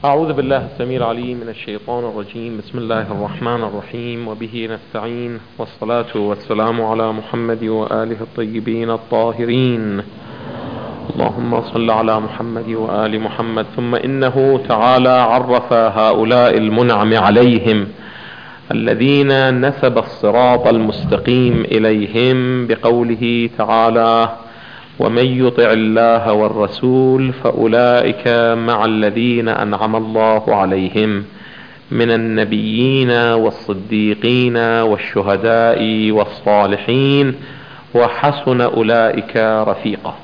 أعوذ بالله السميع العليم من الشيطان الرجيم. بسم الله الرحمن الرحيم، وبه نستعين، والصلاة والسلام على محمد وآله الطيبين الطاهرين. اللهم صل على محمد وآل محمد. ثم إنه تعالى عرف هؤلاء المنعم عليهم الذين نسب الصراط المستقيم إليهم بقوله تعالى: ومن يطع الله والرسول فأولئك مع الذين أنعم الله عليهم من النبيين والصديقين والشهداء والصالحين وحسن أولئك رفيقا.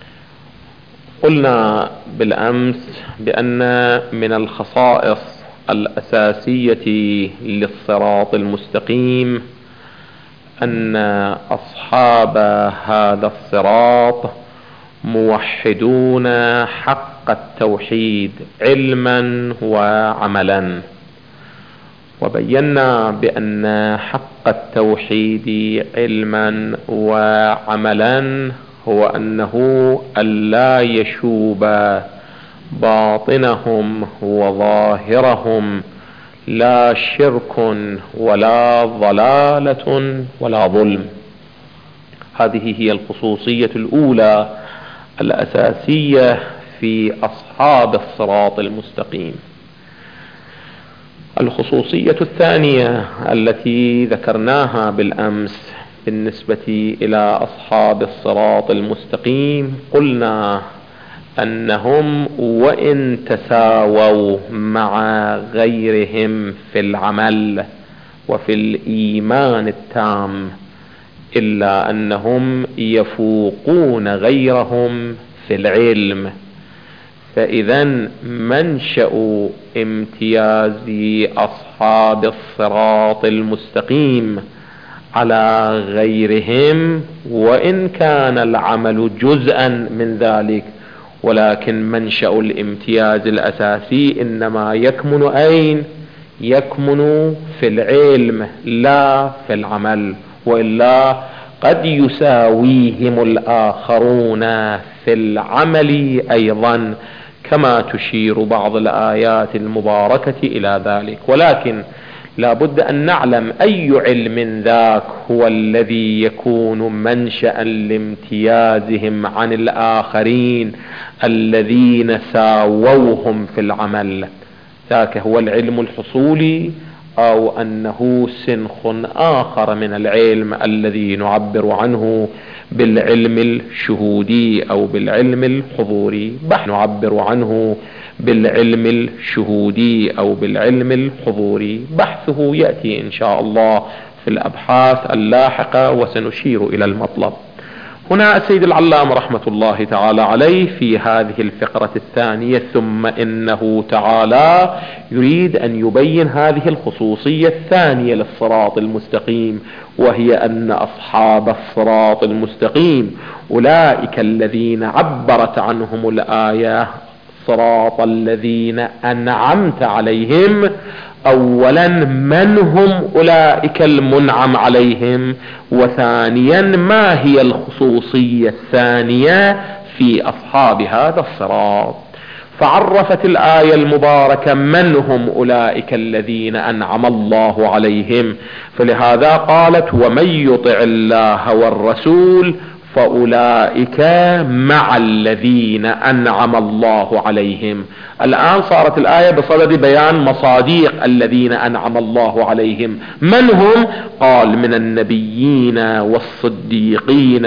قلنا بالأمس بأن من الخصائص الأساسية للصراط المستقيم أن أصحاب هذا الصراط موحدون حق التوحيد علما وعملا، وبينا بأن حق التوحيد علما وعملا هو أنه ألا يشوب باطنهم وظاهرهم لا شرك ولا ضلالة ولا ظلم. هذه هي الخصوصية الأولى الأساسية في أصحاب الصراط المستقيم. الخصوصية الثانية التي ذكرناها بالأمس بالنسبة إلى أصحاب الصراط المستقيم، قلنا أنهم وإن تساووا مع غيرهم في العمل وفي الإيمان التام، إلا أنهم يفوقون غيرهم في العلم. فإذا منشأ امتياز أصحاب الصراط المستقيم على غيرهم، وإن كان العمل جزءا من ذلك، ولكن منشأ الامتياز الأساسي إنما يكمن أين؟ يكمن في العلم لا في العمل، وإلا قد يساويهم الآخرون في العمل أيضا، كما تشير بعض الآيات المباركة إلى ذلك. ولكن لا بد أن نعلم أي علم ذاك هو الذي يكون منشأ لامتيازهم عن الآخرين الذين ساووهم في العمل. ذاك هو العلم الحصولي، أو أنه سنخ آخر من العلم الذي نعبر عنه بالعلم الشهودي أو بالعلم الحضوري. نعبر عنه بالعلم الشهودي أو بالعلم الحضوري. بحثه يأتي إن شاء الله في الأبحاث اللاحقة، وسنشير إلى المطلب. هنا السيد العلامة رحمة الله تعالى عليه في هذه الفقرة الثانية ثم إنه تعالى يريد أن يبين هذه الخصوصية الثانية للصراط المستقيم، وهي أن أصحاب الصراط المستقيم أولئك الذين عبرت عنهم الآية صراط الذين أنعمت عليهم. أولا، من هم أولئك المنعم عليهم؟ وثانيا، ما هي الخصوصية الثانية في أصحاب هذا الصراط؟ فعرفت الآية المباركة من هم أولئك الذين أنعم الله عليهم، فلهذا قالت: ومن يطع الله والرسول فأولئك مع الذين أنعم الله عليهم. الآن صارت الآية بصدد بيان مصاديق الذين أنعم الله عليهم. من هم؟ قال: من النبيين والصديقين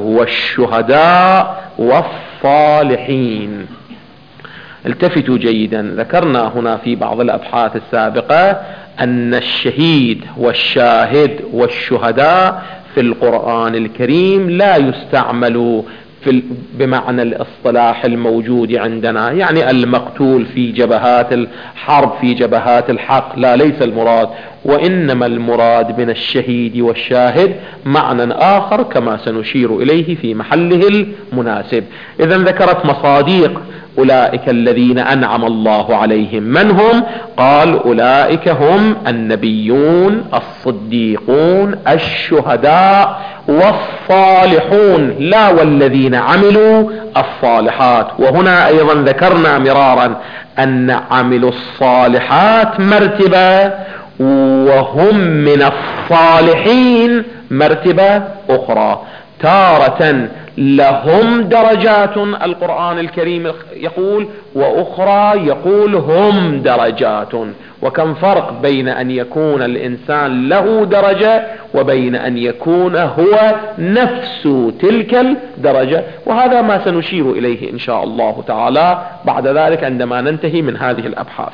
والشهداء والصالحين. التفتوا جيدا، ذكرنا هنا في بعض الأبحاث السابقة أن الشهيد والشاهد والشهداء في القرآن الكريم لا يستعمل بمعنى الاصطلاح الموجود عندنا، يعني المقتول في جبهات الحرب في جبهات الحق، لا، ليس المراد، وإنما المراد من الشهيد والشاهد معنى آخر كما سنشير إليه في محله المناسب. إذا ذكرت مصاديق أولئك الذين أنعم الله عليهم. من هم؟ قال أولئك هم النبيون، الصديقون، الشهداء، والصالحون، لا والذين عملوا الصالحات. وهنا أيضا ذكرنا مرارا أن عملوا الصالحات مرتبة، وهم من الصالحين مرتبة أخرى. تارة لهم درجات، القرآن الكريم يقول، وأخرى يقول هم درجات. وكم فرق بين أن يكون الإنسان له درجة وبين أن يكون هو نفس تلك الدرجة. وهذا ما سنشير إليه إن شاء الله تعالى بعد ذلك عندما ننتهي من هذه الأبحاث.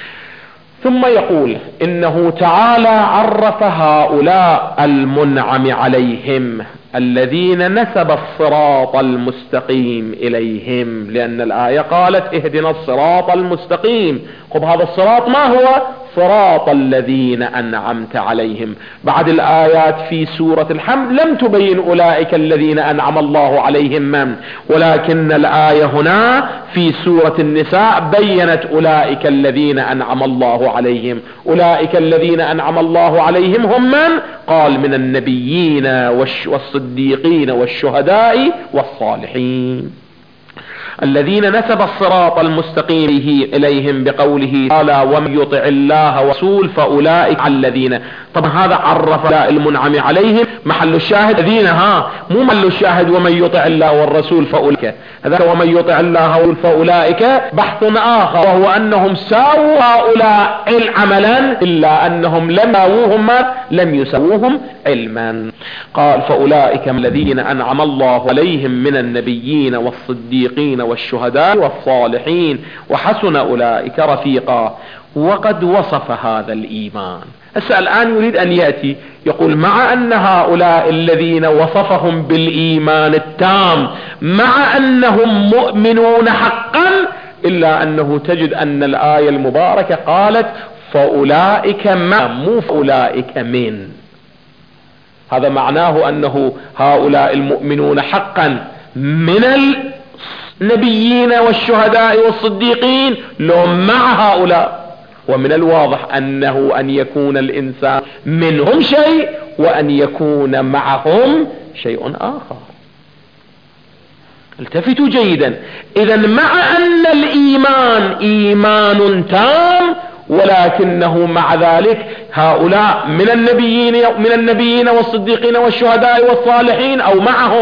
ثم يقول إنه تعالى عرف هؤلاء المنعم عليهم الذين نسب الصراط المستقيم إليهم، لأن الآية قالت اهدنا الصراط المستقيم. خب هذا الصراط ما هو؟ صراط الذين أنعمت عليهم. بعد الآيات في سورة الحمد لم تبين أولئك الذين أنعم الله عليهم من، ولكن الآية هنا في سورة النساء بينت أولئك الذين أنعم الله عليهم. أولئك الذين أنعم الله عليهم هم من؟ قال من النبيين والصديقين والشهداء والصالحين. الذين نسب الصراط المستقيم إليهم بقوله تعالى ومن يطع الله ورسوله فأولئك الذين. طبعا هذا عرف المنعم عليهم. محل الشاهد الذين، مو محل الشاهد ومن يطع الله والرسول فأولئك. هذا ومن يطع الله فأولئك بحث آخر، وهو أنهم ساووا هؤلاء عملا إلا أنهم لم يسووهم علما. قال فأولئك الذين أنعم الله عليهم من النبيين والصديقين والشهداء والصالحين وحسن أولئك رفيقا. وقد وصف هذا الإيمان. الآن يريد أن يأتي يقول مع أن هؤلاء الذين وصفهم بالإيمان التام مع أنهم مؤمنون حقا، إلا أنه تجد أن الآية المباركة قالت فأولئك مو فأولئك من. هذا معناه أنه هؤلاء المؤمنون حقا من النبيين والشهداء والصديقين لو مع هؤلاء. ومن الواضح أنه أن يكون الإنسان منهم شيء وأن يكون معهم شيء آخر. التفتوا جيدا. إذا مع أن الإيمان إيمان تام، ولكنه مع ذلك هؤلاء من النبيين والصديقين والشهداء والصالحين أو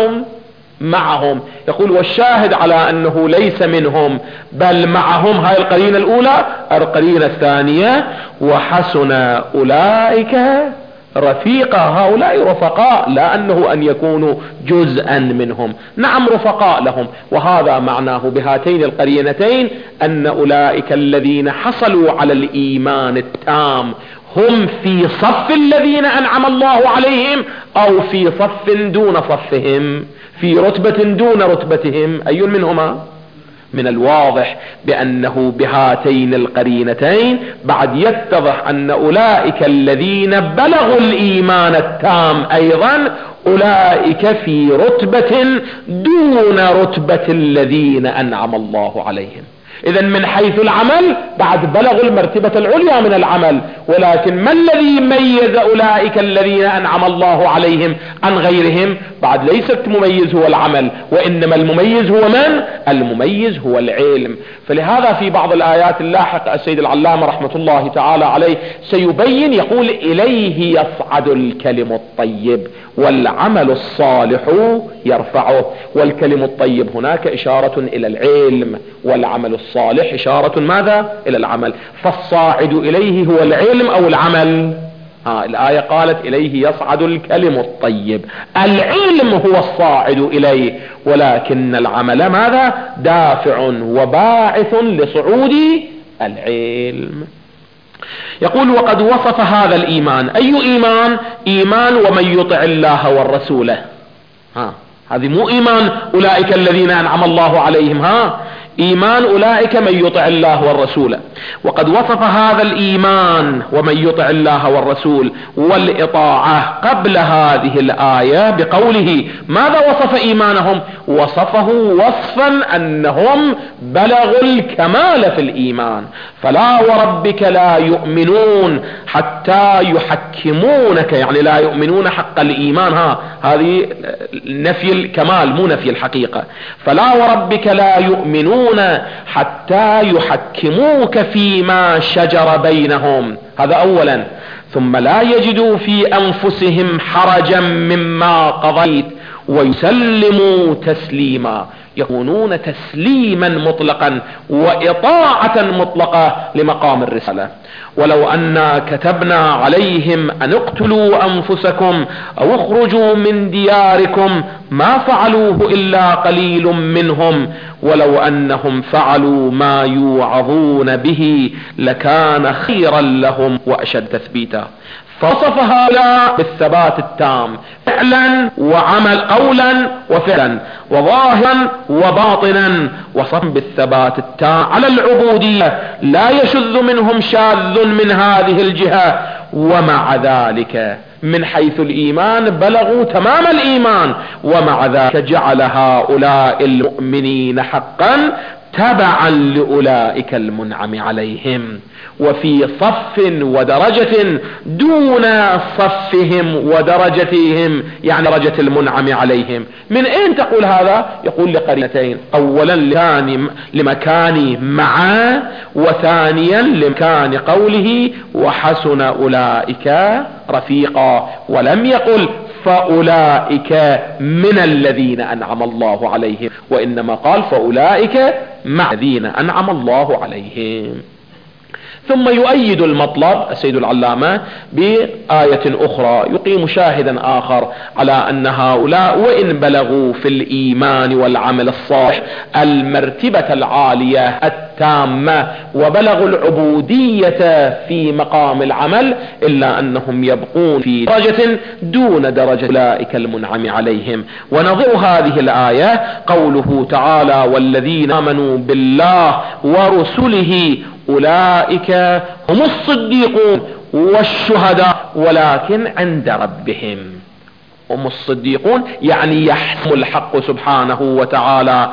معهم. يقول والشاهد على أنه ليس منهم بل معهم. هاي القرينة الأولى. القرينة الثانية وحسن أولئك رفيقا. هؤلاء رفقاء، لا أنه أن يكونوا جزءا منهم، نعم رفقاء لهم. وهذا معناه بهاتين القرينتين أن أولئك الذين حصلوا على الإيمان التام هم في صف الذين أنعم الله عليهم أو في صف دون صفهم، في رتبة دون رتبتهم. أي منهما؟ من الواضح بأنه بهاتين القرينتين بعد يتضح أن أولئك الذين بلغوا الإيمان التام أيضا أولئك في رتبة دون رتبة الذين أنعم الله عليهم. إذا من حيث العمل بعد بلغوا المرتبة العليا من العمل، ولكن ما الذي ميز أولئك الذين أنعم الله عليهم عن غيرهم؟ بعد ليست مميز هو العمل، وإنما المميز هو من؟ المميز هو العلم. فلهذا في بعض الآيات اللاحقة السيد العلامة رحمة الله تعالى عليه سيبين يقول إليه يصعد الكلم الطيب والعمل الصالح يرفعه. والكلم الطيب هناك إشارة إلى العلم، والعمل الصالح إشارة ماذا؟ إلى العمل. فالصاعد إليه هو العلم أو العمل؟ الآية قالت إليه يصعد الكلم الطيب. العلم هو الصاعد إليه، ولكن العمل ماذا؟ دافع وباعث لصعود العلم. يقول وقد وصف هذا الإيمان. أي إيمان؟ إيمان ومن يطع الله والرسول. هذه مو إيمان أولئك الذين أنعم الله عليهم. إيمان أولئك من يطع الله والرسول. وقد وصف هذا الإيمان ومن يطع الله والرسول والإطاعة قبل هذه الآية بقوله ماذا وصف إيمانهم؟ وصفه وصفا أنهم بلغوا الكمال في الإيمان. فلا وربك لا يؤمنون حتى يحكمونك، يعني لا يؤمنون حق الإيمان، هذه نفي الكمال مو نفي الحقيقة. فلا وربك لا يؤمنون حتى يحكموك فيما شجر بينهم، هذا أولا. ثم لا يجدوا في أنفسهم حرجا مما قضيت ويسلموا تسليما، يكونون تسليما مطلقا وإطاعة مطلقة لمقام الرسالة. ولو أنا كتبنا عليهم أن اقتلوا أنفسكم أو اخرجوا من دياركم ما فعلوه إلا قليل منهم ولو أنهم فعلوا ما يوعظون به لكان خيرا لهم وأشد تثبيتا. فوصف هؤلاء بالثبات التام فعلا وعمل، قولا وفعلا وظاهرا وباطنا، وصفهم بالثبات التام على العبودية لا يشذ منهم شاذ من هذه الجهة. ومع ذلك من حيث الإيمان بلغوا تمام الإيمان، ومع ذلك جعل هؤلاء المؤمنين حقا تبعا لأولئك المنعم عليهم، وفي صف ودرجة دون صفهم ودرجتهم، يعني درجة المنعم عليهم. من أين تقول هذا؟ يقول لقرينتين: أولا لمكان معه، وثانيا لمكان قوله وحسن أولئك رفيقا، ولم يقل فأولئك من الذين أنعم الله عليهم، وإنما قال فأولئك مع الذين أنعم الله عليهم. ثم يؤيد المطلب السيد العلامة بآية أخرى يقيم شاهدا آخر على أن هؤلاء وإن بلغوا في الإيمان والعمل الصالح المرتبة العالية التامة وبلغوا العبودية في مقام العمل، إلا أنهم يبقون في درجة دون درجة أولئك المنعم عليهم. ونظير هذه الآية قوله تعالى: والذين آمنوا بالله ورسله أولئك هم الصديقون والشهداء ولكن عند ربهم. هم الصديقون يعني يحسم الحق سبحانه وتعالى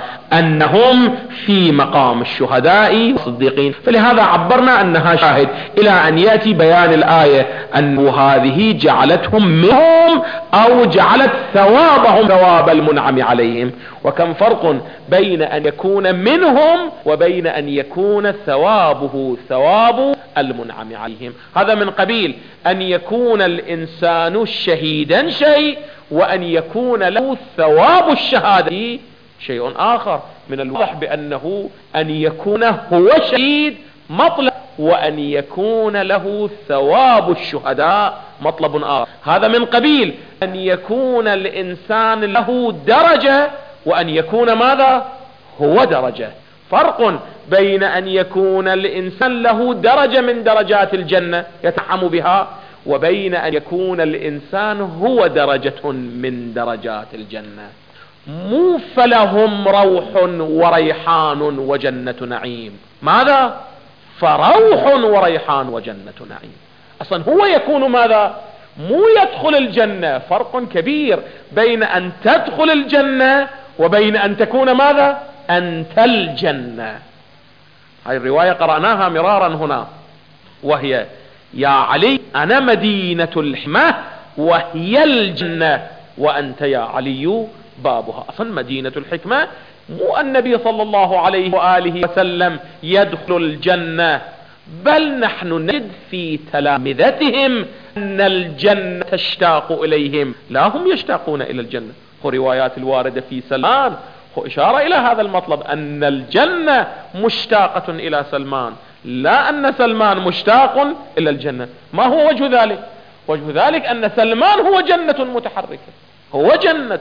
أنهم في مقام الشهداء والصديقين، فلهذا عبرنا أنها شاهد إلى أن يأتي بيان الآية أن هذه جعلتهم منهم أو جعلت ثوابهم ثواب المنعم عليهم. وكم فرق بين أن يكون منهم وبين أن يكون ثوابه ثواب المنعم عليهم. هذا من قبيل أن يكون الإنسان شهيدا شيء، وأن يكون له ثواب الشهادة شيء آخر. من الواضح بأنه أن يكون هو شهيد مطلب، وأن يكون له ثواب الشهداء مطلب آخر. هذا من قبيل أن يكون الإنسان له درجة وأن يكون ماذا؟ هو درجة. فرق بين أن يكون الإنسان له درجة من درجات الجنة يتنعم بها، وبين أن يكون الإنسان هو درجة من درجات الجنة. مو فلهم روح وريحان وجنة نعيم، ماذا؟ فروح وريحان وجنة نعيم. أصلا هو يكون ماذا؟ مو يدخل الجنة. فرق كبير بين أن تدخل الجنة وبين أن تكون ماذا؟ أنت الجنة. هاي الرواية قرأناها مرارا هنا، وهي: يا علي أنا مدينة الحمى وهي الجنة وأنت يا علي بابها. أصلا مدينة الحكمة مو النبي صلى الله عليه وآله وسلم يدخل الجنة، بل نحن نجد في تلامذتهم أن الجنة تشتاق إليهم، لا هم يشتاقون إلى الجنة. وروايات الواردة في سلمان إشارة إلى هذا المطلب، أن الجنة مشتاقة إلى سلمان، لا أن سلمان مشتاق إلى الجنة. ما هو وجه ذلك؟ وجه ذلك أن سلمان هو جنة متحركة، هو جنة،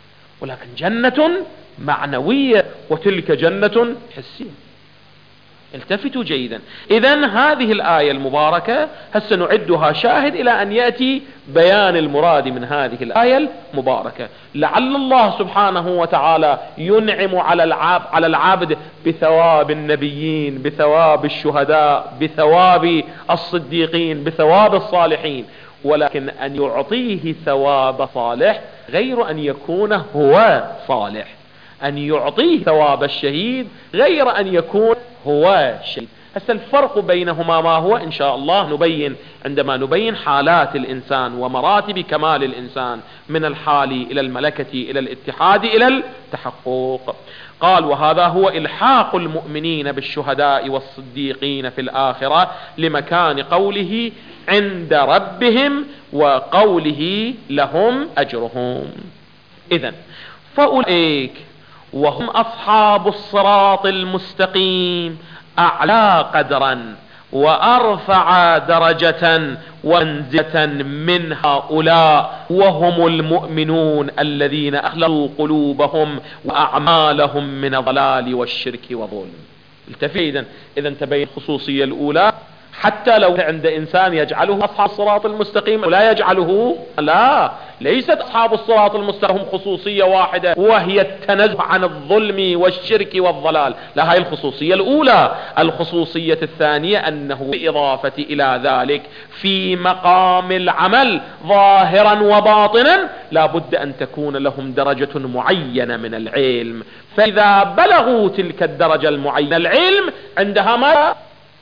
ولكن جنة معنوية، وتلك جنة حسية. التفتوا جيدا. إذن هذه الآية المباركة هسه نعدها شاهد إلى أن يأتي بيان المراد من هذه الآية المباركة. لعل الله سبحانه وتعالى ينعم على العبد بثواب النبيين، بثواب الشهداء، بثواب الصديقين، بثواب الصالحين، ولكن أن يعطيه ثواب صالح غير أن يكون هو صالح، أن يعطيه ثواب الشهيد غير أن يكون هو شهيد. هسه الفرق بينهما ما هو؟ إن شاء الله نبين عندما نبين حالات الإنسان ومراتب كمال الإنسان من الحال إلى الملكة إلى الاتحاد إلى التحقق. قال: وهذا هو إلحاق المؤمنين بالشهداء والصديقين في الآخرة لمكان قوله عند ربهم وقوله لهم أجرهم. إذن فأولئك وهم أصحاب الصراط المستقيم أعلى قدرا وأرفع درجة ومنزلة من هؤلاء، وهم المؤمنون الذين أخلصوا قلوبهم وأعمالهم من الضلال والشرك والظلم. التفت إذا تبين الخصوصية الأولى، حتى لو عند إنسان يجعله أصحاب الصراط المستقيم ولا يجعله، لا، ليست أصحاب الصراط المستقيم هم خصوصية واحدة وهي التنزه عن الظلم والشرك والضلال، لا، هاي الخصوصية الأولى. الخصوصية الثانية أنه بالإضافة إلى ذلك في مقام العمل ظاهرا وباطنا لا بد أن تكون لهم درجة معينة من العلم، فإذا بلغوا تلك الدرجة المعينة العلم عندها ما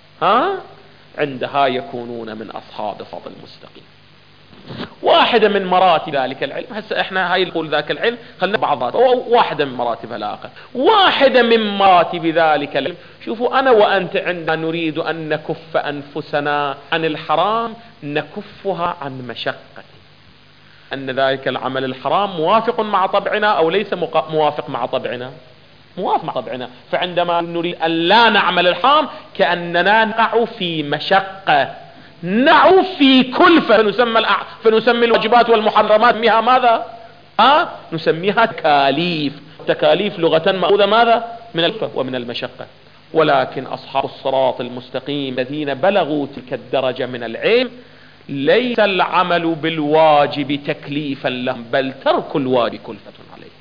عندها يكونون من أصحاب الصراط المستقيم. واحدة من مراتب ذلك العلم، هسه احنا هاي نقول ذاك العلم خلنا بعضات، واحدة من مراتبها الآخر. واحدة من مراتب ذلك العلم، شوفوا أنا وأنت عندما نريد أن نكف أنفسنا عن الحرام نكفها عن مشقة، أن ذلك العمل الحرام موافق مع طبعنا أو ليس موافق مع طبعنا؟ موافق مع طبعنا. فعندما نريد أن لا نعمل الحرام كأننا نقع في مشقة، نقع في كلفة، فنسمي الواجبات والمحرمات نسميها ماذا؟ نسميها تكاليف. تكاليف لغة مأخوذة ماذا؟ من الكلفة ومن المشقة. ولكن أصحاب الصراط المستقيم الذين بلغوا تلك الدرجة من العلم ليس العمل بالواجب تكليفا لهم، بل ترك الواجب كلفة عليه.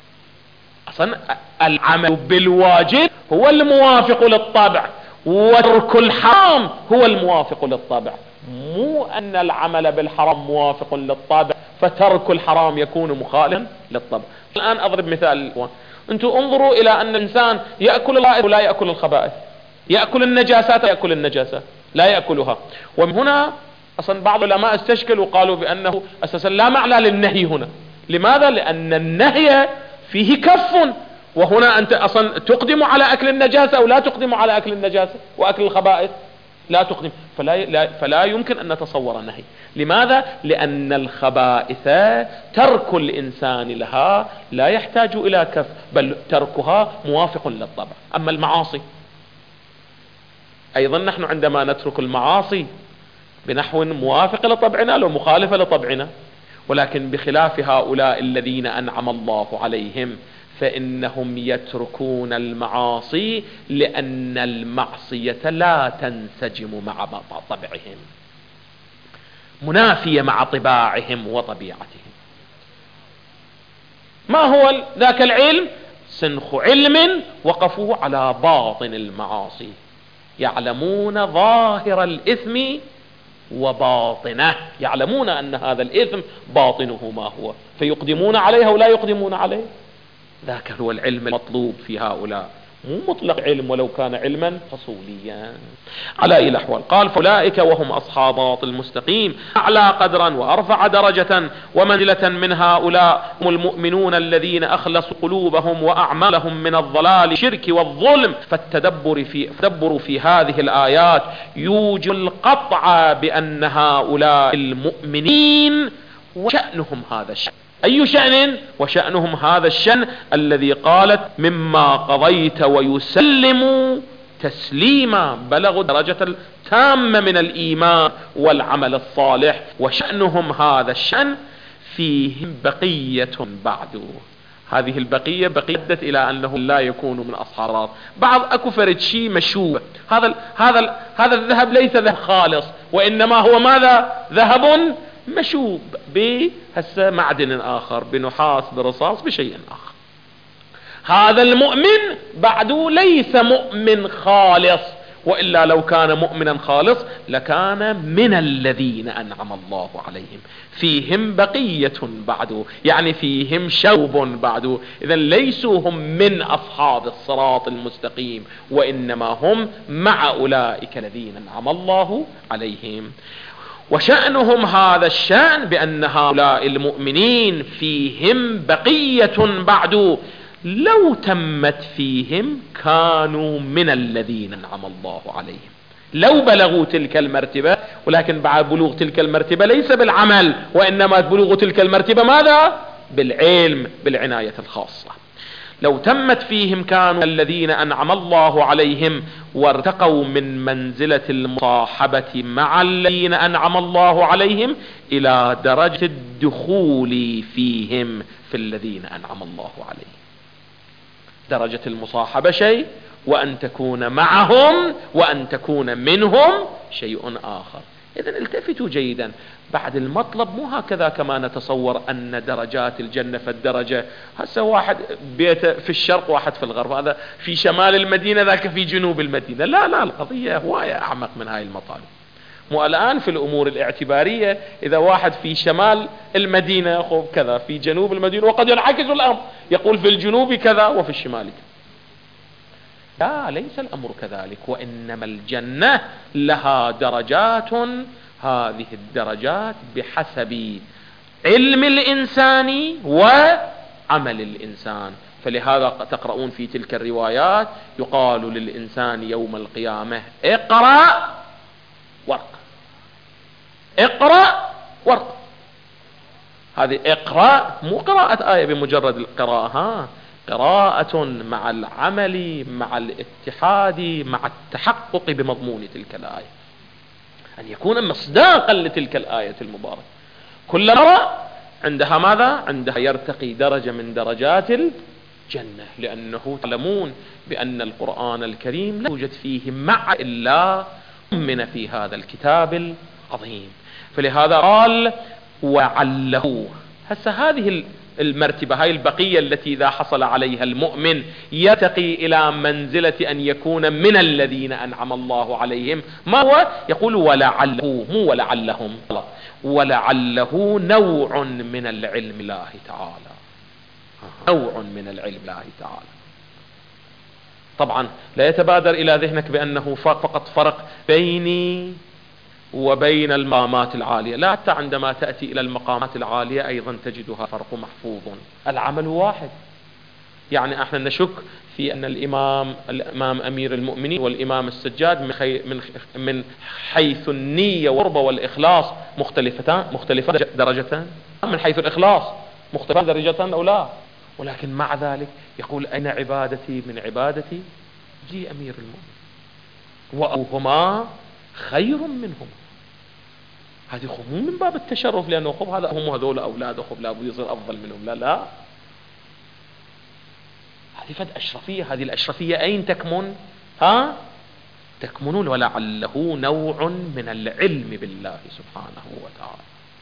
أصلا العمل بالواجب هو الموافق للطبع، وترك الحرام هو الموافق للطبع، مو أن العمل بالحرام موافق للطبع فترك الحرام يكون مخالفا للطبع. الآن أضرب مثال، أنتم انظروا إلى أن الإنسان يأكل الخبائث ولا يأكل الخبائث، يأكل النجاسات يأكل النجاسة لا يأكلها. ومن هنا أصلا بعض العلماء استشكلوا وقالوا بأنه أساسا لا معنى للنهي هنا. لماذا؟ لأن النهي فيه كف، وهنا أنت أصلا تقدم على أكل النجاسة أو لا تقدم على أكل النجاسة وأكل الخبائث؟ لا تقدم، فلا يمكن أن نتصور النهي. لماذا؟ لأن الخبائث ترك الإنسان لها لا يحتاج إلى كف، بل تركها موافق للطبع. أما المعاصي أيضا نحن عندما نترك المعاصي بنحو موافق لطبعنا لو مخالفة لطبعنا، ولكن بخلاف هؤلاء الذين أنعم الله عليهم فإنهم يتركون المعاصي لأن المعصية لا تنسجم مع طبعهم، منافية مع طباعهم وطبيعتهم. ما هو ذاك العلم؟ سنخ علم وقفوا على باطن المعاصي، يعلمون ظاهر الإثم وباطنه، يعلمون أن هذا الإثم باطنه ما هو، فيقدمون عليها ولا يقدمون عليه. ذاك هو العلم المطلوب في هؤلاء، مو مطلق علم ولو كان علما فصوليا. على أي الأحوال قال: فأولئك وهم أصحاب الصراط المستقيم أعلى قدرا وأرفع درجة ومنزلة من هؤلاء هم المؤمنون الذين أخلصوا قلوبهم وأعمالهم من الضلال الشرك والظلم. فالتدبر في هذه الآيات يوجب القطع بأن هؤلاء المؤمنين وشأنهم هذا الشأن. أي شأن؟ وشأنهم هذا الشأن الذي قالت مما قضيت ويسلموا تسليما، بلغوا درجة التامة من الإيمان والعمل الصالح. وشأنهم هذا الشأن فيهم بقية بعد، هذه البقية بقية إلى أنه لا يكون من أصحاب بعض أكو فرد شيء مشوب. هذا الذهب ليس ذهب خالص، وإنما هو ماذا؟ ذهب مشوب بهسه معدن آخر، بنحاس، برصاص، بشيء آخر. هذا المؤمن بعده ليس مؤمن خالص، وإلا لو كان مؤمنا خالص لكان من الذين أنعم الله عليهم، فيهم بقية بعده، يعني فيهم شوب بعده. إذا ليسوا هم من أصحاب الصراط المستقيم، وإنما هم مع أولئك الذين أنعم الله عليهم. وشأنهم هذا الشأن بأن هؤلاء المؤمنين فيهم بقية بعد، لو تمت فيهم كانوا من الذين أنعم الله عليهم، لو بلغوا تلك المرتبة. ولكن بعد بلوغ تلك المرتبة ليس بالعمل، وإنما بلوغ تلك المرتبة ماذا؟ بالعلم، بالعناية الخاصة. لو تمت فيهم كانوا الذين أنعم الله عليهم، وارتقوا من منزلة المصاحبة مع الذين أنعم الله عليهم إلى درجة الدخول فيهم في الذين أنعم الله عليهم. درجة المصاحبة شيء، وأن تكون معهم وأن تكون منهم شيء آخر. إذن التفتوا جيدا، بعد المطلب مو هكذا كما نتصور أن درجات الجنة في الدرجة، هسه واحد بيته في الشرق واحد في الغرب، هذا في شمال المدينة ذاك في جنوب المدينة. لا، القضية هواية أعمق من هاي المطالب. مو الآن في الأمور الاعتبارية إذا واحد في شمال المدينة يقول كذا، في جنوب المدينة، وقد ينعكس الأمر يقول في الجنوب كذا وفي الشمال كذا. لا، ليس الأمر كذلك، وإنما الجنة لها درجات، هذه الدرجات بحسب علم الإنسان وعمل الإنسان. فلهذا تقرؤون في تلك الروايات يقال للإنسان يوم القيامة اقرأ ورق، اقرأ ورق. هذه اقرأ مو قراءة آية بمجرد القراءة، قراءة مع العمل، مع الاتحاد، مع التحقق بمضمون تلك الآية، أن يكون مصداقا لتلك الآية المباركة. كل مرة عندها ماذا؟ عندها يرتقي درجة من درجات الجنة، لأنه تعلمون بأن القرآن الكريم لا يوجد فيه مع إلا من في هذا الكتاب العظيم. فلهذا قال وعله. هسه هذه المرتبة، هاي البقية التي إذا حصل عليها المؤمن يرتقي إلى منزلة أن يكون من الذين أنعم الله عليهم. ما هو؟ يقول ولعله، مو ولعلهم، ولعله نوع من العلم الله تعالى، نوع من العلم الله تعالى. طبعا لا يتبادر إلى ذهنك بأنه فقط فرق بيني وبين المقامات العالية، لا، حتى عندما تأتي إلى المقامات العالية أيضا تجدها فرق محفوظ. العمل واحد. يعني احنا نشك في أن الإمام أمير المؤمنين والإمام السجاد من حيث النية والقربة والإخلاص مختلفة درجتان، من حيث الإخلاص مختلفة درجتان أو لا، ولكن مع ذلك يقول أين عبادتي من عبادتي جي أمير المؤمنين، وأوهما خير منهم. هذه مو من باب التشرف لأنه خب هذا هم هذول أولاده خب لا يصير أفضل منهم، لا، هذه فد أشرفية. هذه الأشرفية أين تكمن؟ تكمن ولعله نوع من العلم بالله سبحانه وتعالى.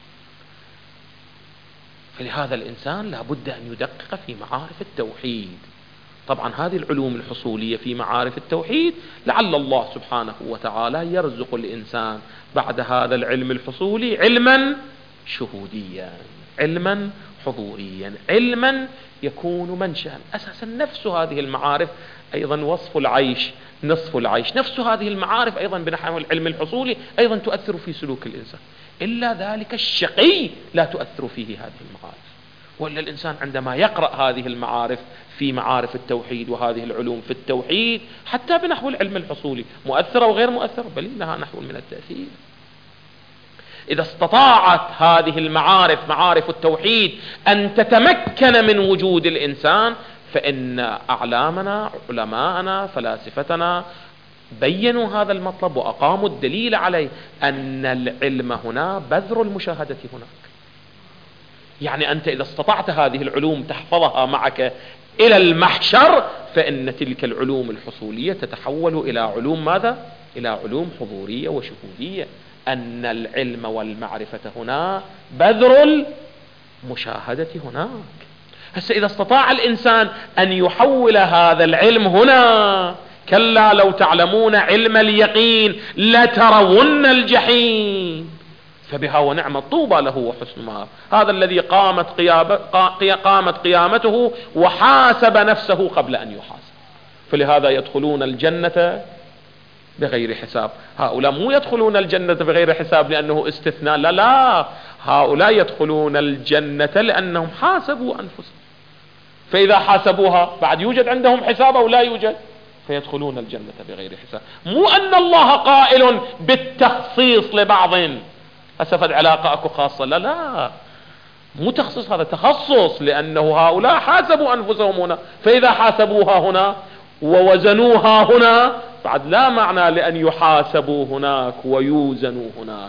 فلهذا الإنسان لابد أن يدقق في معارف التوحيد. طبعا هذه العلوم الحصولية في معارف التوحيد لعل الله سبحانه وتعالى يرزق الإنسان بعد هذا العلم الحصولي علما شهوديا، علما حضوريا، علما يكون منشأ أساسا. نفس هذه المعارف أيضا وصف العيش نصف العيش، نفس هذه المعارف أيضا بنحو العلم الحصولي أيضا تؤثر في سلوك الإنسان، إلا ذلك الشقي لا تؤثر فيه هذه المعارف. ولا الإنسان عندما يقرأ هذه المعارف في معارف التوحيد وهذه العلوم في التوحيد حتى بنحو العلم الحصولي مؤثرة وغير مؤثرة، بل إنها نحو من التأثير. إذا استطاعت هذه المعارف، معارف التوحيد، أن تتمكن من وجود الإنسان، فإن أعلامنا علماءنا فلاسفتنا بينوا هذا المطلب وأقاموا الدليل عليه، أن العلم هنا بذر المشاهدة هناك. يعني أنت إذا استطعت هذه العلوم تحفظها معك إلى المحشر، فإن تلك العلوم الحصولية تتحول إلى علوم ماذا؟ إلى علوم حضورية وشهودية. أن العلم والمعرفة هنا بذر المشاهدة هناك. هسه إذا استطاع الإنسان أن يحول هذا العلم هنا، كلا لو تعلمون علم اليقين لترون الجحيم، فبها ونعم طوبى له وحسن مآب. هذا الذي قامت قيامته وحاسب نفسه قبل أن يحاسب، فلهذا يدخلون الجنة بغير حساب. هؤلاء مو يدخلون الجنة بغير حساب لأنه استثناء، لا لا، هؤلاء يدخلون الجنة لأنهم حاسبوا أنفسهم، فإذا حاسبوها بعد يوجد عندهم حساب أو لا يوجد، فيدخلون الجنة بغير حساب. مو أن الله قائل بالتخصيص لبعض، أسفد علاقة أكو خاصة، لا لا، مو تخصيص، هذا تخصص، لأنه هؤلاء حاسبوا أنفسهم هنا، فإذا حاسبوها هنا ووزنوها هنا بعد لا معنى لأن يحاسبوا هناك ويوزنوا هناك.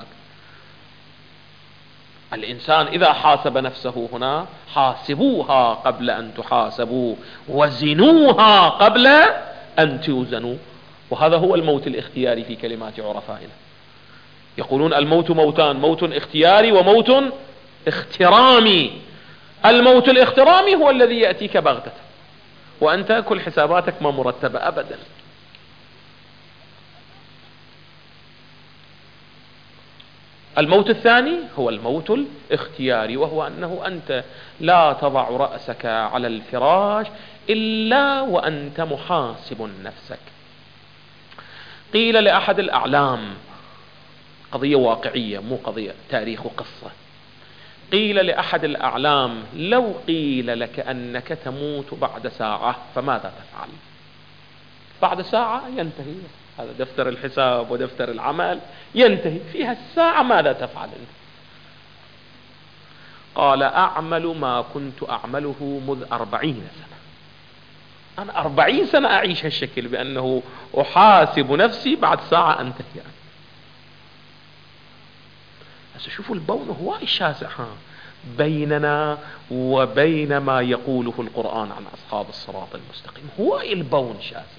الإنسان إذا حاسب نفسه هنا، حاسبوها قبل أن تحاسبوا، وزنوها قبل أن توزنوا. وهذا هو الموت الاختياري في كلمات عرفائنا. يقولون الموت موتان، موت اختياري وموت اخترامي. الموت الاخترامي هو الذي يأتيك بغتة وأنت كل حساباتك ما مرتبة أبدا. الموت الثاني هو الموت الاختياري، وهو أنه أنت لا تضع رأسك على الفراش إلا وأنت محاسب نفسك. قيل لأحد الأعلام، قضية واقعية مو قضية تاريخ وقصة، قيل لأحد الأعلام لو قيل لك أنك تموت بعد ساعة فماذا تفعل؟ بعد ساعة ينتهي هذا دفتر الحساب ودفتر العمل، ينتهي فيها الساعة، ماذا تفعل أنت؟ قال أعمل ما كنت أعمله منذ 40 سنة. أنا 40 سنة أعيش هالشكل، بأنه أحاسب نفسي بعد ساعة أنتهي. بس شوفوا البون هو الشاسع بيننا وبين ما يقوله القرآن عن أصحاب الصراط المستقيم، هو البون شاسع.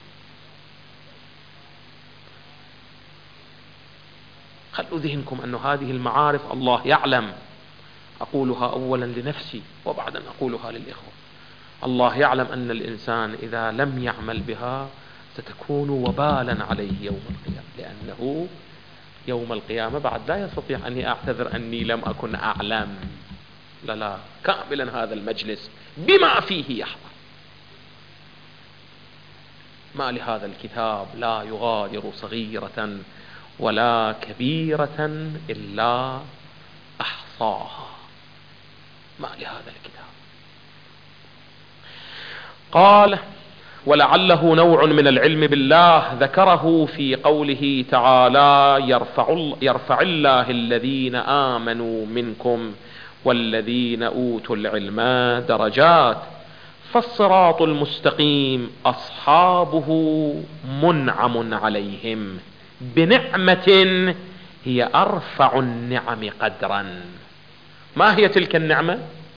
خلوا ذهنكم أن هذه المعارف الله يعلم، أقولها أولا لنفسي وبعدا أقولها للإخوة، الله يعلم أن الإنسان إذا لم يعمل بها ستكون وبالا عليه يوم القيامة، لأنه يوم القيامة بعد لا يستطيع أن أعتذر أني لم أكن أعلم، لا لا، كاملا هذا المجلس بما فيه يحضر. ما لهذا الكتاب لا يغادر صغيرة ولا كبيرة إلا أحصاها، ما لهذا الكتاب. قال ولعله نوع من العلم بالله ذكره في قوله تعالى يرفع الله الذين آمنوا منكم والذين أوتوا العلم درجات. فالصراط المستقيم أصحابه منعم عليهم بنعمة هي أرفع النعم قدرا. ما هي تلك النعمة؟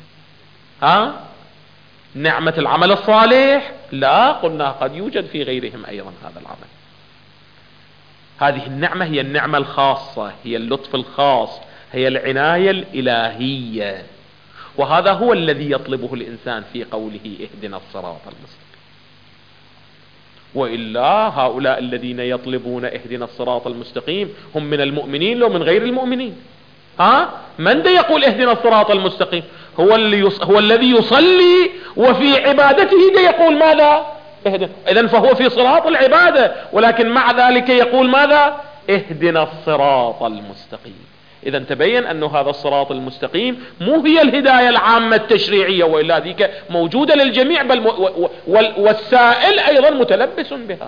نعمة العمل الصالح؟ لا، قلنا قد يوجد في غيرهم أيضا هذا العمل. هذه النعمة هي النعمة الخاصة، هي اللطف الخاص، هي العناية الإلهية، وهذا هو الذي يطلبه الإنسان في قوله اهدنا الصراط المستقيم. وإلا هؤلاء الذين يطلبون اهدنا الصراط المستقيم هم من المؤمنين لو من غير المؤمنين؟ من ده يقول اهدنا الصراط المستقيم؟ هو الذي يصلي وفي عبادته ده يقول ماذا؟ اهدنا. إذن فهو في صراط العبادة، ولكن مع ذلك يقول ماذا؟ اهدنا الصراط المستقيم. إذن تبين أن هذا الصراط المستقيم مو هي الهداية العامة التشريعية، وإلا ذيك موجودة للجميع، بل والسائل أيضا متلبس بها،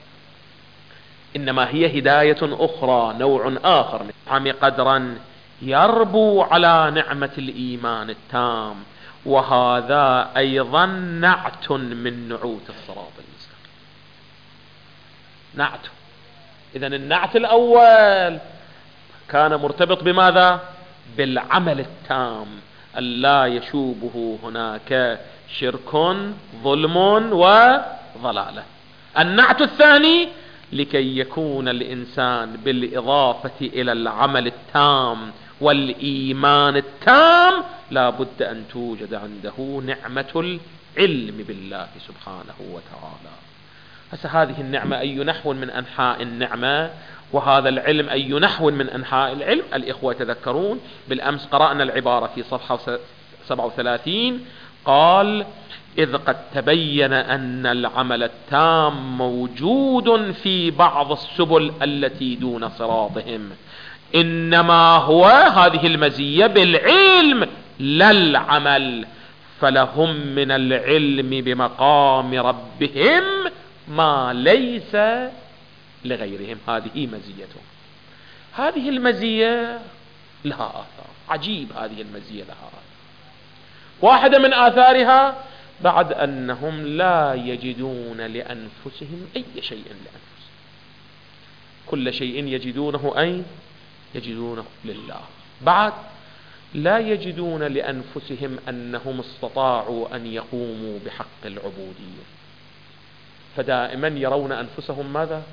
إنما هي هداية أخرى، نوع آخر من نعم قدرا يربو على نعمة الإيمان التام، وهذا أيضا نعت من نعوت الصراط المستقيم، نعت. إذن النعت الأول كان مرتبط بماذا؟ بالعمل التام، ألا يشوبه هناك شرك ظلم وضلالة. النعت الثاني لكي يكون الإنسان بالإضافة إلى العمل التام والإيمان التام لا بد أن توجد عنده نعمة العلم بالله سبحانه وتعالى. هذه النعمة أي نحو من أنحاء النعمة، وهذا العلم أي نحو من أنحاء العلم. الإخوة تذكرون بالأمس قرأنا العبارة في صفحة 37 قال: إذ قد تبين أن العمل التام موجود في بعض السبل التي دون صراطهم، إنما هو هذه المزية بالعلم لا العمل، فلهم من العلم بمقام ربهم ما ليس لغيرهم. هذه مزيتهم. هذه المزية لها آثار عجيب. هذه المزية لها آثار. واحدة من آثارها بعد أنهم لا يجدون لأنفسهم أي شيء لأنفسهم، كل شيء يجدونه أين؟ يجدونه لله. بعد لا يجدون لأنفسهم أنهم استطاعوا أن يقوموا بحق العبودية، فدائما يرون أنفسهم ماذا؟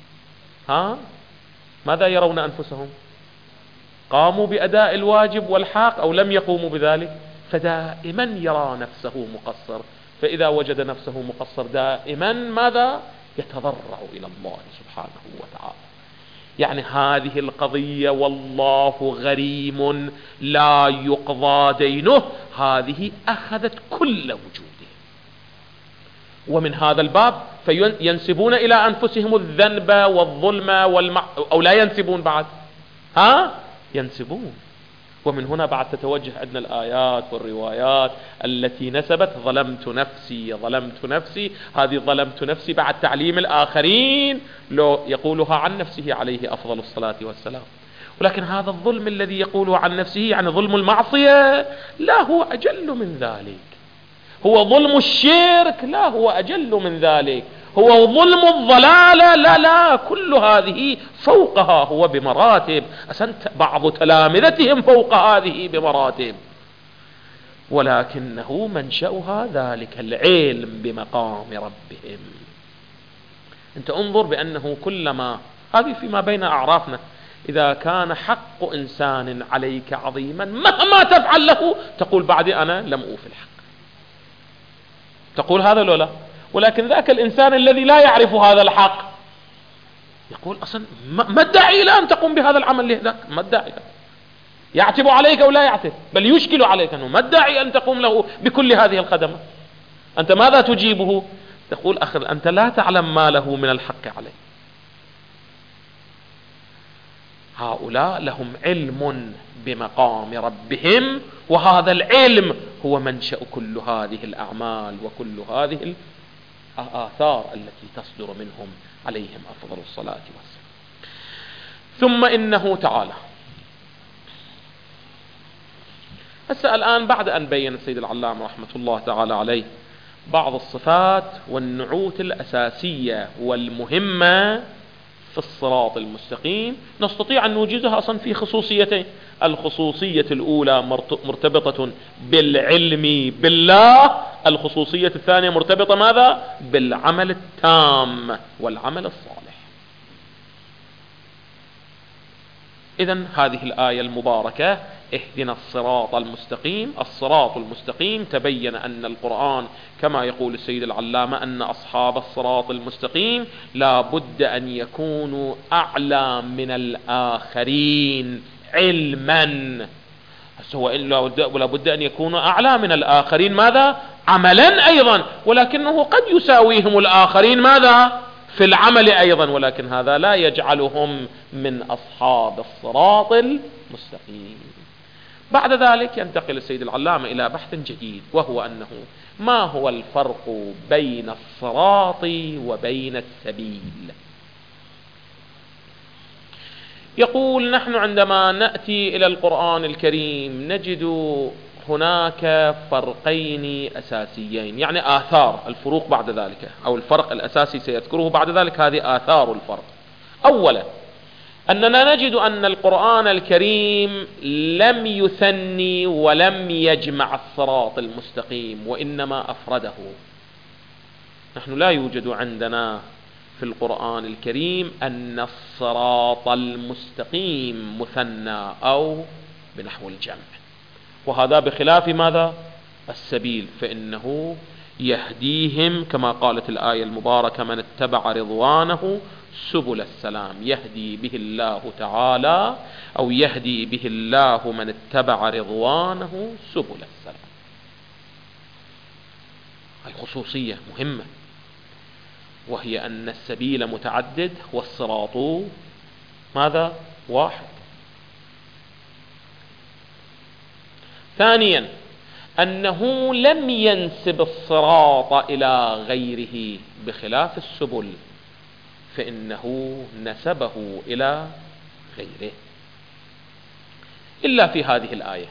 ماذا يرون أنفسهم؟ قاموا بأداء الواجب والحق أو لم يقوموا بذلك؟ فدائما يرى نفسه مقصر. فإذا وجد نفسه مقصر دائما ماذا؟ يتضرع إلى الله سبحانه وتعالى. يعني هذه القضية والله غريم لا يقضى دينه، هذه أخذت كل وجوده. ومن هذا الباب فينسبون إلى أنفسهم الذنب والظلم أو لا ينسبون بعد؟ ينسبون. ومن هنا بعد تتوجه عندنا الآيات والروايات التي نسبت ظلمت نفسي ظلمت نفسي. هذه ظلمت نفسي بعد تعليم الآخرين لو يقولها عن نفسه عليه أفضل الصلاة والسلام. ولكن هذا الظلم الذي يقوله عن نفسه يعني ظلم المعصية، لا هو أجل من ذلك. هو ظلم الشرك، لا هو أجل من ذلك. هو ظلم الضلالة، لا كل هذه فوقها هو بمراتب. بعض تلامذتهم فوق هذه بمراتب، ولكنه منشأها ذلك العلم بمقام ربهم. انت انظر بأنه كلما هذه فيما بين أعرافنا، إذا كان حق إنسان عليك عظيما مهما تفعل له تقول بعدي أنا لم أوفي الحق، تقول هذا لولا. ولكن ذاك الإنسان الذي لا يعرف هذا الحق يقول أصلا ما الداعي إلى أن تقوم بهذا العمل لذاك؟ ما الداعي؟ يعتب عليك أو لا يعتب، بل يشكل عليك أنه ما الداعي أن تقوم له بكل هذه الخدمات. أنت ماذا تجيبه؟ تقول أخي أنت لا تعلم ما له من الحق عليه. هؤلاء لهم علم بمقام ربهم، وهذا العلم هو منشأ كل هذه الأعمال وكل هذه الآثار التي تصدر منهم عليهم أفضل الصلاة والسلام. ثم إنه تعالى الآن بعد أن بين السيد العلام رحمة الله تعالى عليه بعض الصفات والنعوت الأساسية والمهمة في الصراط المستقيم، نستطيع أن نوجدها أصلا في خصوصيتين. الخصوصية الأولى مرتبطة بالعلم بالله، الخصوصية الثانية مرتبطة ماذا؟ بالعمل التام والعمل الصالح. إذن هذه الآية المباركة اهدنا الصراط المستقيم. الصراط المستقيم تبين أن القرآن كما يقول السيد العلامة أن أصحاب الصراط المستقيم لا بد أن يكونوا أعلى من الآخرين علما، ولا بد أن يكونوا أعلى من الآخرين ماذا؟ عملا أيضا، ولكنه قد يساويهم الآخرين ماذا؟ في العمل أيضا، ولكن هذا لا يجعلهم من أصحاب الصراط المستقيم. بعد ذلك ينتقل السيد العلامة إلى بحث جديد، وهو أنه ما هو الفرق بين الصراط وبين السبيل. يقول نحن عندما نأتي إلى القرآن الكريم نجد هناك فرقين أساسيين، يعني آثار الفروق بعد ذلك، أو الفرق الأساسي سيذكره بعد ذلك، هذه آثار الفرق. أولا أننا نجد أن القرآن الكريم لم يثني ولم يجمع الصراط المستقيم، وإنما أفرده. نحن لا يوجد عندنا في القرآن الكريم أن الصراط المستقيم مثنى أو بنحو الجمع، وهذا بخلاف ماذا؟ السبيل، فإنه يهديهم كما قالت الآية المباركة: من اتبع رضوانه سبل السلام، يهدي به الله تعالى أو يهدي به الله من اتبع رضوانه سبل السلام. الخصوصية مهمة، وهي أن السبيل متعدد والصراط ماذا؟ واحد. ثانيا أنه لم ينسب الصراط إلى غيره بخلاف السبل، فإنه نسبه إلى غيره إلا في هذه الآية،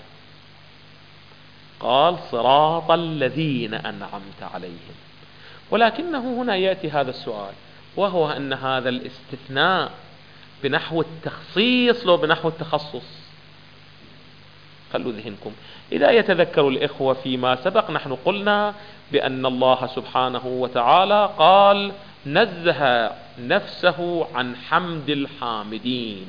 قال صراط الذين أنعمت عليهم. ولكنه هنا يأتي هذا السؤال، وهو أن هذا الاستثناء بنحو التخصيص لو بنحو التخصص. خلوا ذهنكم، إذا يتذكر الإخوة فيما سبق نحن قلنا بأن الله سبحانه وتعالى قال نزه نفسه عن حمد الحامدين،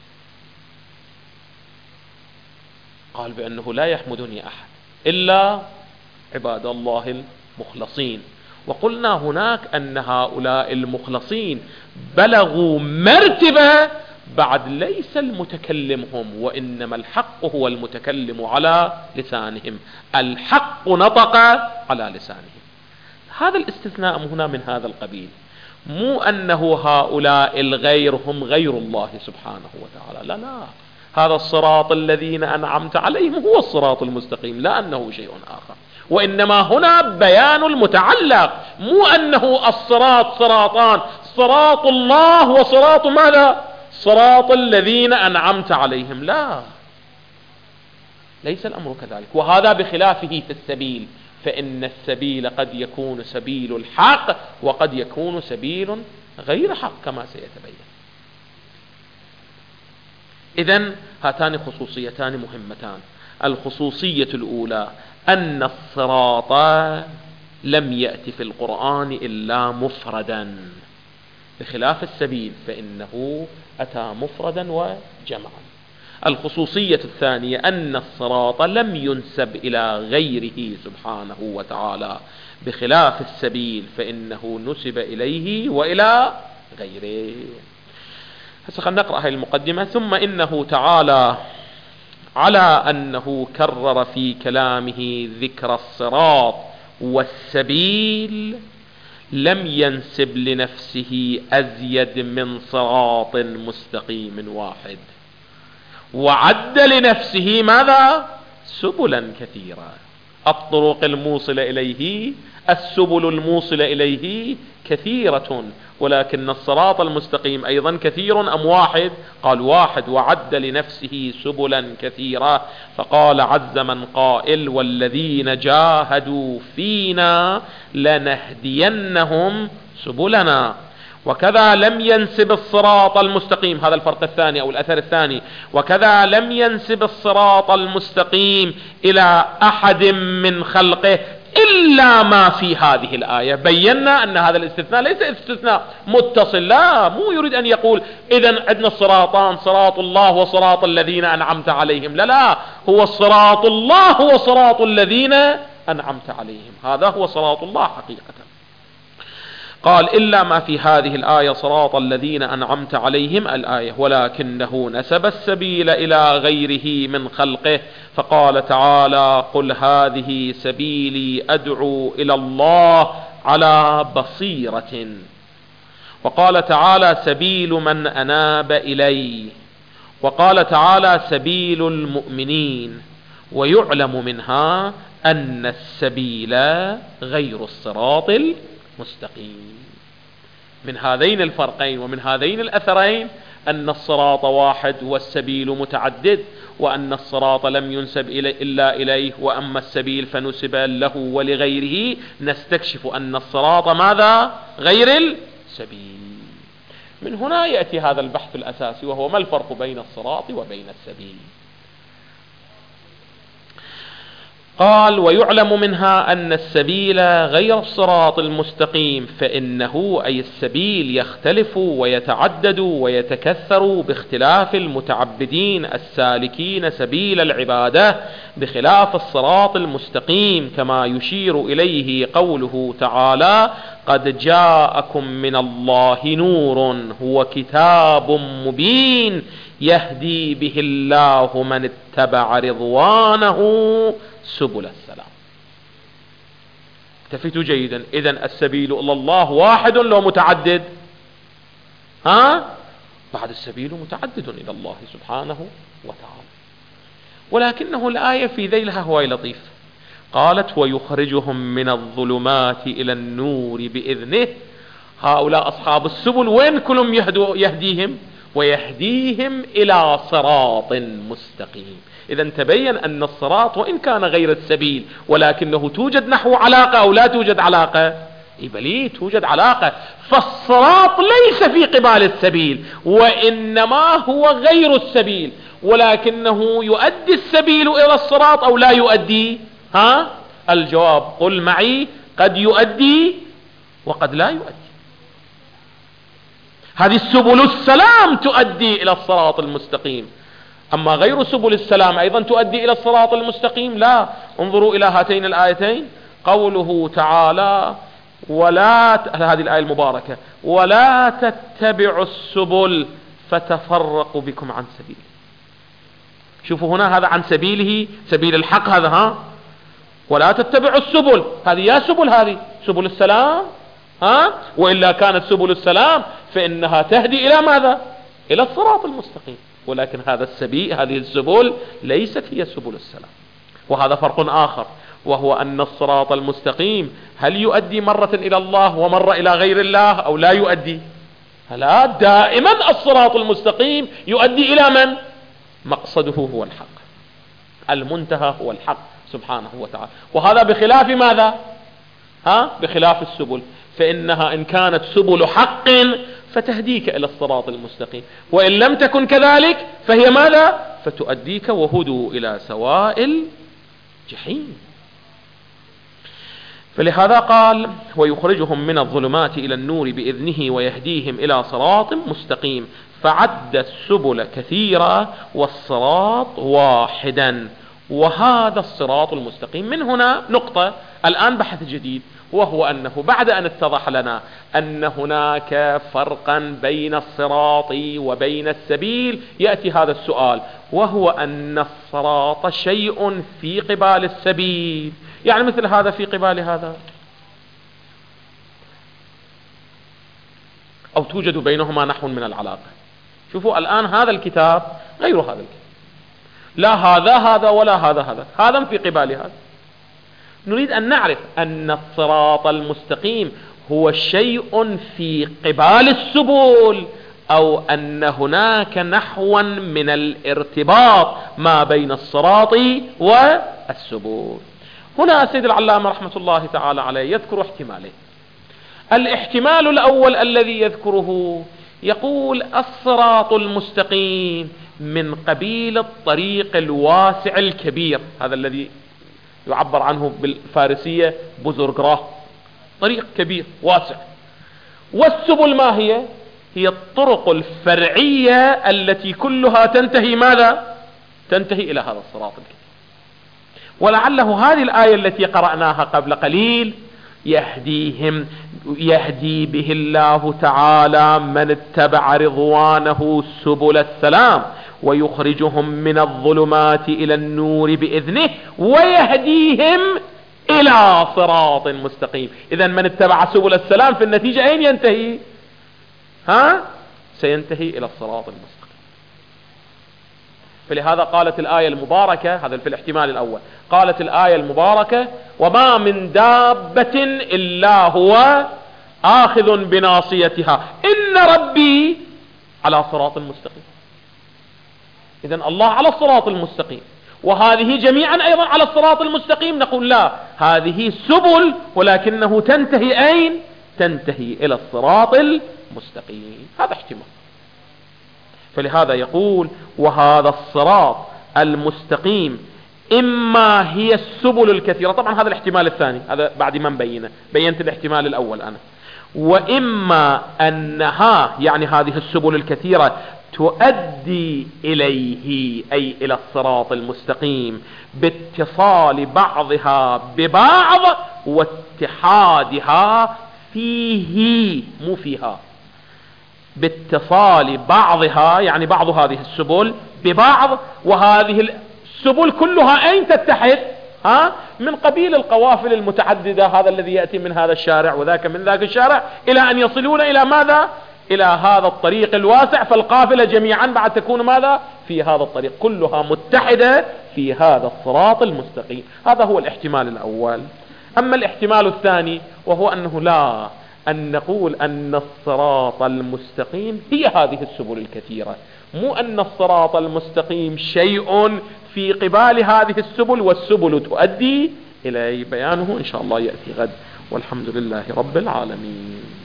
قال بأنه لا يحمدني أحد إلا عباد الله المخلصين. وقلنا هناك أن هؤلاء المخلصين بلغوا مرتبة بعد ليس المتكلم هم، وإنما الحق هو المتكلم على لسانهم، الحق نطق على لسانهم. هذا الاستثناء هنا من هذا القبيل، مو أنه هؤلاء الغير هم غير الله سبحانه وتعالى، لا لا، هذا الصراط الذين أنعمت عليهم هو الصراط المستقيم، لا أنه شيء آخر. وإنما هنا بيان المتعلق، مو أنه الصراط صراطان، صراط الله وصراط ماذا؟ صراط الذين أنعمت عليهم، لا، ليس الأمر كذلك. وهذا بخلافه في السبيل، فإن السبيل قد يكون سبيل الحق وقد يكون سبيل غير حق كما سيتبين. إذن هاتان خصوصيتان مهمتان. الخصوصية الأولى أن الصراط لم يأتي في القرآن إلا مفردا، بخلاف السبيل فإنه أتى مفردا وجمعا. الخصوصية الثانية أن الصراط لم ينسب إلى غيره سبحانه وتعالى، بخلاف السبيل فإنه نسب إليه وإلى غيره. هسه خلينا نقرأ هذه المقدمة. ثم إنه تعالى على أنه كرر في كلامه ذكر الصراط والسبيل لم ينسب لنفسه أزيد من صراط مستقيم واحد، وعد لنفسه ماذا؟ سبلا كثيرة. الطرق الموصلة إليه، السبل الموصلة إليه كثيرة، ولكن الصراط المستقيم أيضا كثير أم واحد؟ قال واحد، وعد لنفسه سبلا كثيرة. فقال عز من قائل: والذين جاهدوا فينا لنهدينهم سبلنا. وكذا لم ينسب الصراط المستقيم، هذا الفرق الثاني أو الأثر الثاني، وكذا لم ينسب الصراط المستقيم إلى أحد من خلقه إلا ما في هذه الآية. بينا أن هذا الاستثناء ليس استثناء متصل، لا، مو يريد أن يقول إذن عندنا الصراطان، صراط الله وصراط الذين أنعمت عليهم، لا لا، هو صراط الله وصراط الذين أنعمت عليهم، هذا هو صراط الله حقيقة. قال إلا ما في هذه الآية صراط الذين أنعمت عليهم الآية، ولكنه نسب السبيل إلى غيره من خلقه، فقال تعالى: قل هذه سبيلي أدعو إلى الله على بصيرة. وقال تعالى: سبيل من أناب إلي. وقال تعالى: سبيل المؤمنين. ويعلم منها أن السبيل غير الصراط المستقيم. من هذين الفرقين ومن هذين الأثرين أن الصراط واحد والسبيل متعدد، وأن الصراط لم ينسب إلا إليه، وأما السبيل فنسب له ولغيره، نستكشف أن الصراط ماذا؟ غير السبيل. من هنا يأتي هذا البحث الأساسي، وهو ما الفرق بين الصراط وبين السبيل. قال: ويعلم منها أن السبيل غير الصراط المستقيم، فإنه أي السبيل يختلف ويتعدد ويتكثر باختلاف المتعبدين السالكين سبيل العبادة، بخلاف الصراط المستقيم، كما يشير إليه قوله تعالى: قد جاءكم من الله نور هو كتاب مبين يهدي به الله من اتبع رضوانه سبل السلام. التفتوا جيدا، إذن السبيل إلى الله واحد لو متعدد؟ بعد السبيل متعدد إلى الله سبحانه وتعالى. ولكنه الآية في ذيلها هواي لطيف، قالت: ويخرجهم من الظلمات إلى النور بإذنه. هؤلاء أصحاب السبل وين كلهم يهديهم؟ ويهديهم إلى صراط مستقيم. إذا تبين أن الصراط وإن كان غير السبيل، ولكنه توجد نحو علاقة أو لا توجد علاقة؟ بل توجد علاقة. فالصراط ليس في قبال السبيل، وإنما هو غير السبيل، ولكنه يؤدي السبيل إلى الصراط أو لا يؤدي؟ الجواب قل معي: قد يؤدي وقد لا يؤدي. هذه سبل السلام تؤدي إلى الصراط المستقيم، أما غير سبل السلام أيضا تؤدي إلى الصراط المستقيم لا. انظروا إلى هاتين الآيتين، قوله تعالى هذه الآية المباركة: ولا تتبعوا السبل فتفرق بكم عن سبيله. شوفوا هنا هذا عن سبيله، سبيل الحق هذا، ولا تتبعوا السبل، هذه يا سبل، هذه سبل السلام، وإلا كانت سبل السلام فإنها تهدي إلى ماذا؟ إلى الصراط المستقيم. ولكن هذا السبيل، هذه السبل ليست هي سبل السلام. وهذا فرق آخر، وهو أن الصراط المستقيم هل يؤدي مرة إلى الله ومرة إلى غير الله أو لا يؤدي؟ لا، دائما الصراط المستقيم يؤدي إلى من؟ مقصده هو الحق، المنتهى هو الحق سبحانه وتعالى. وهذا بخلاف ماذا؟ بخلاف السبل، فإنها إن كانت سبل حق فتهديك إلى الصراط المستقيم، وإن لم تكن كذلك فهي ماذا؟ فتؤديك وهدوا إلى سواء الجحيم. فلهذا قال: ويخرجهم من الظلمات إلى النور بإذنه ويهديهم إلى صراط مستقيم، فعد السبل كثيرة والصراط واحدا، وهذا الصراط المستقيم. من هنا نقطة الآن بحث جديد، وهو أنه بعد أن اتضح لنا أن هناك فرقا بين الصراط وبين السبيل، يأتي هذا السؤال، وهو أن الصراط شيء في قبال السبيل، يعني مثل هذا في قبال هذا، أو توجد بينهما نحو من العلاقة. شوفوا الآن هذا الكتاب غير هذا الكتاب، لا هذا ولا هذا في قبال هذا. نريد أن نعرف أن الصراط المستقيم هو شيء في قبال السبل، أو أن هناك نحوا من الارتباط ما بين الصراط والسبل. هنا السيد العلامة رحمة الله تعالى عليه يذكر احتمالين. الاحتمال الأول الذي يذكره، يقول: الصراط المستقيم من قبيل الطريق الواسع الكبير، هذا الذي يعبر عنه بالفارسية بزرگراه، طريق كبير واسع. والسبل ما هي؟ هي الطرق الفرعية التي كلها تنتهي ماذا؟ تنتهي إلى هذا الصراط الكبير. ولعله هذه الآية التي قرأناها قبل قليل: يهدي به الله تعالى من اتبع رضوانه سبل السلام، ويخرجهم من الظلمات إلى النور بإذنه، ويهديهم إلى صراط مستقيم. إذن من اتبع سبل السلام في النتيجة أين ينتهي؟ سينتهي إلى الصراط المستقيم. فلهذا قالت الآية المباركة، هذا في الاحتمال الأول، قالت الآية المباركة: وما من دابة إلا هو آخذ بناصيتها إن ربي على صراط مستقيم. إذن الله على الصراط المستقيم، وهذه جميعا أيضا على الصراط المستقيم. نقول لا، هذه سبل، ولكنه تنتهي أين؟ تنتهي إلى الصراط مستقيم. هذا احتمال. فلهذا يقول وهذا الصراط المستقيم إما هي السبل الكثيرة. طبعا هذا الاحتمال الثاني، هذا بعد ما نبينه، بينت الاحتمال الأول أنا. وإما أنها يعني هذه السبل الكثيرة تؤدي إليه أي إلى الصراط المستقيم باتصال بعضها ببعض واتحادها فيه مو فيها، باتصال بعضها يعني بعض هذه السبل ببعض، وهذه السبل كلها أين تتحد؟ من قبيل القوافل المتعددة، هذا الذي يأتي من هذا الشارع وذاك من ذاك الشارع، إلى أن يصلون إلى ماذا؟ إلى هذا الطريق الواسع، فالقافلة جميعا بعد تكون ماذا؟ في هذا الطريق، كلها متحدة في هذا الصراط المستقيم. هذا هو الاحتمال الأول. أما الاحتمال الثاني وهو أنه لا، أن نقول أن الصراط المستقيم هي هذه السبل الكثيرة، مو أن الصراط المستقيم شيء في قبال هذه السبل والسبل تؤدي إليه. بيانه إن شاء الله يأتي غد، والحمد لله رب العالمين.